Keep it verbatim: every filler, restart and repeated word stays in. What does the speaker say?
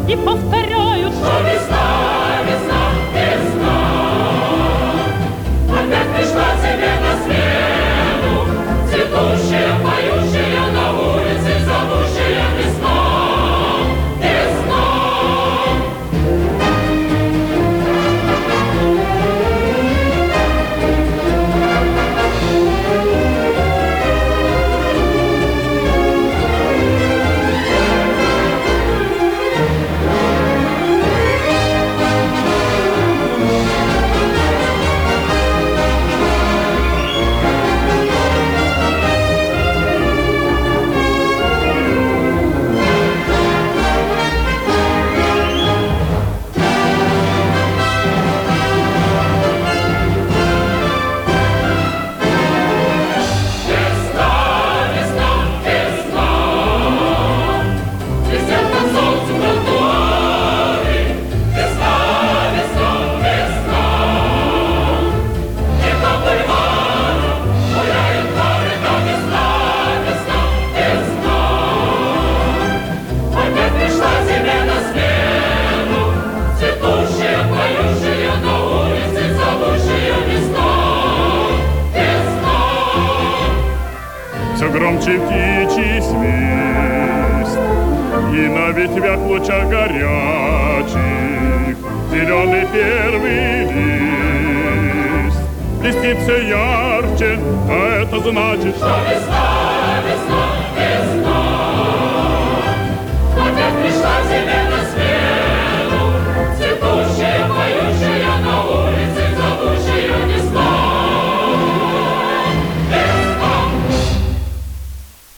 и повторяют, что весна, весна, весна. Опять пришла тебе на смену, цветущая, поющая на улице, зовущая весна, весна. Громче птичий свист, и на ветвях лучах горячих зеленый первый лист блестит все ярче, а это значит, что весна, весна.